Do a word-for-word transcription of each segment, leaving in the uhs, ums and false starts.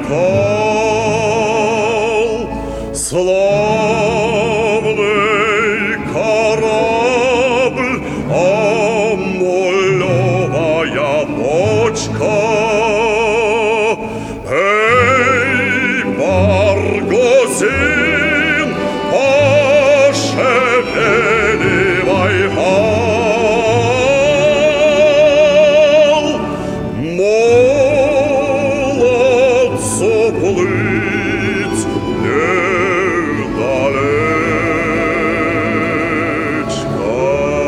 вал, славный корабль, амулевая бочка. Эй, Баргузин, пошевеливай вал, молодцу плыть недалечко.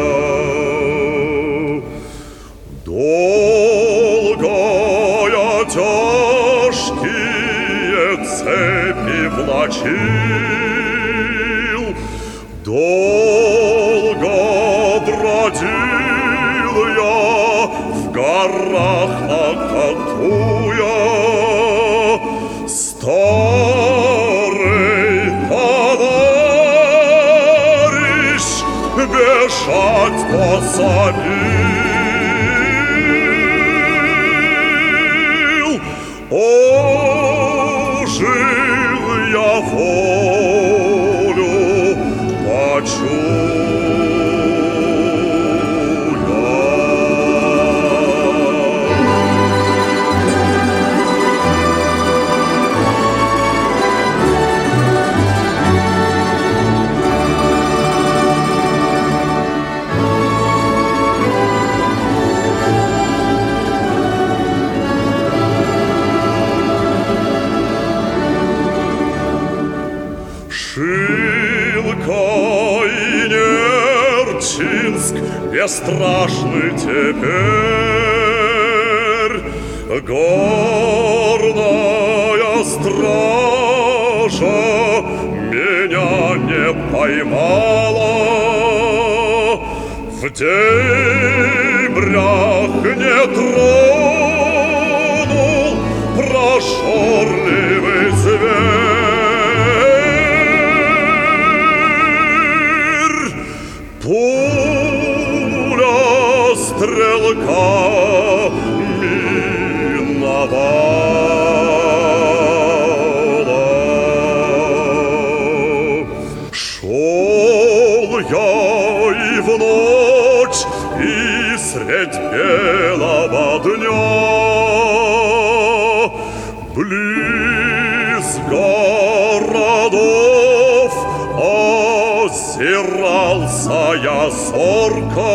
Долгая тяжкие цепи влачил, долго бродил я в горах окатуя. Старый товарищ бежать пособил. О, жил я волю почуя. Шилка и Нерчинск бесстрашны теперь, горная стража меня не поймала. В дебрях не тронул прожорливый зверь. Пуля стрелка миновала. Шел я и в ночь, и средь белого дня, близ городов озирался я зорко.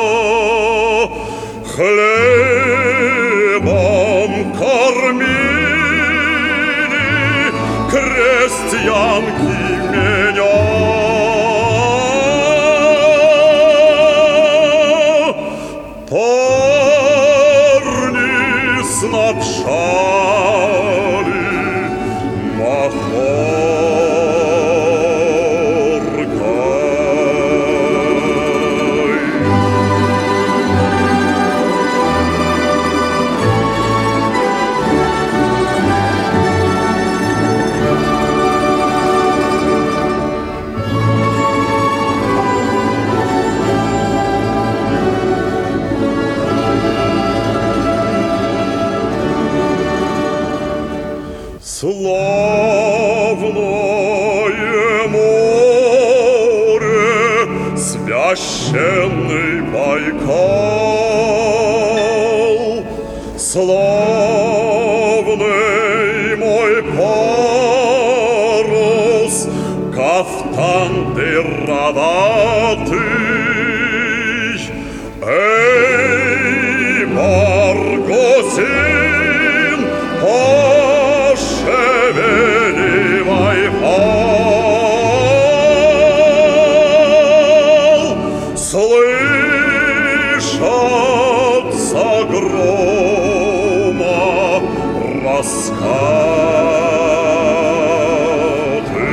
Хлебом кормили крестьянки меня. Парни снабжали махоркой. Славное море, священный Байкал, славный мой парус, кафтан дыроватый. Эй, Баргузин, пошевеливай вал, слышатся грома раскаты.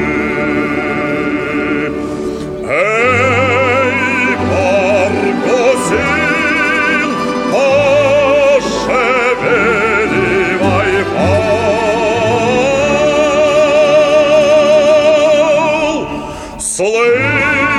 Эй, Баргузин, пошевеливай вал, слышатся